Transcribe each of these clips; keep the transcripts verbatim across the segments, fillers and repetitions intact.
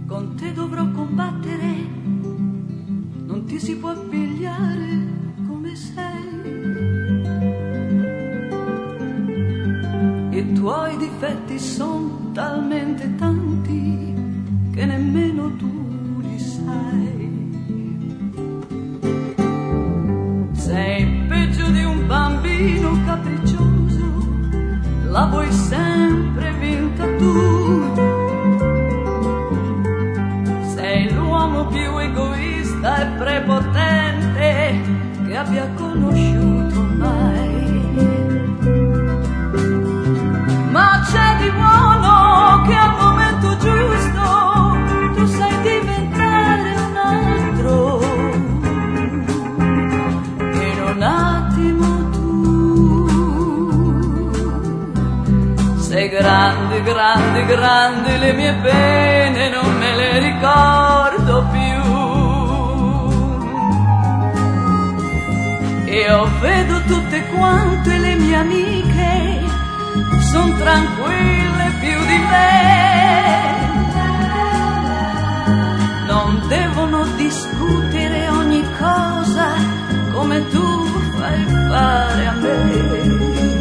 con te dovrò combattere, non ti si può pigliare come sei. I tuoi difetti son talmente tanti che nemmeno tu li sai. Sei peggio di un bambino capriccioso, la vuoi sempre vinta tu. Sei l'uomo più egoista e prepotente che abbia conosciuto mai. Ma c'è di buono che al momento giusto tu sai diventare un altro. In un attimo tu sei grande, grande, grande, le mie pene non me le ricordo più. Io vedo tutte quante le mie amiche, son tranquille più di me. Non devono discutere ogni cosa come tu fai fare a me.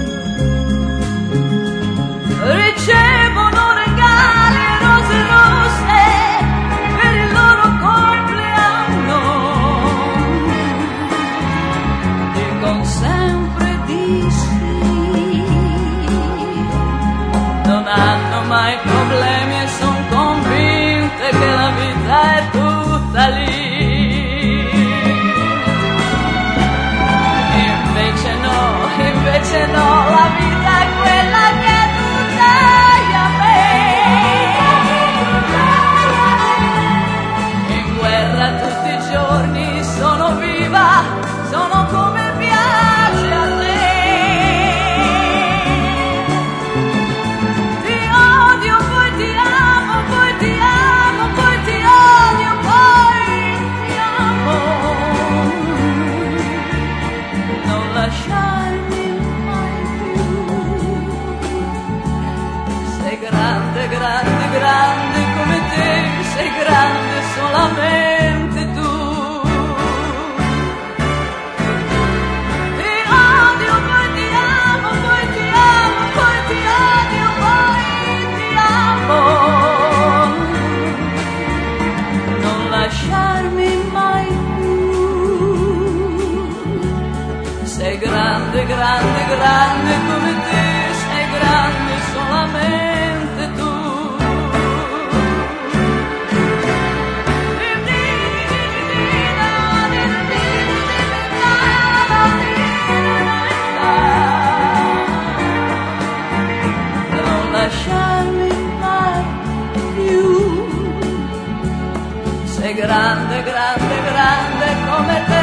Ricevono regali e rose rosse per il loro compleanno. Dicono sempre di sì, non hanno mai problemi e son convinte che la vita è tutta lì. Invece no, invece no, la vita è quella che tu dai a me. In guerra tutti i giorni sono viva, sono come piace a te. Grande, grande, grande come te, sei grande solamente tu. Ti odio, poi ti amo, poi ti amo, poi ti odio, poi ti amo. Non lasciarmi mai più. Sei grande, grande, grande come te, sei grande solamente. Lasciarmi mai più. Sei grande, grande, grande come te.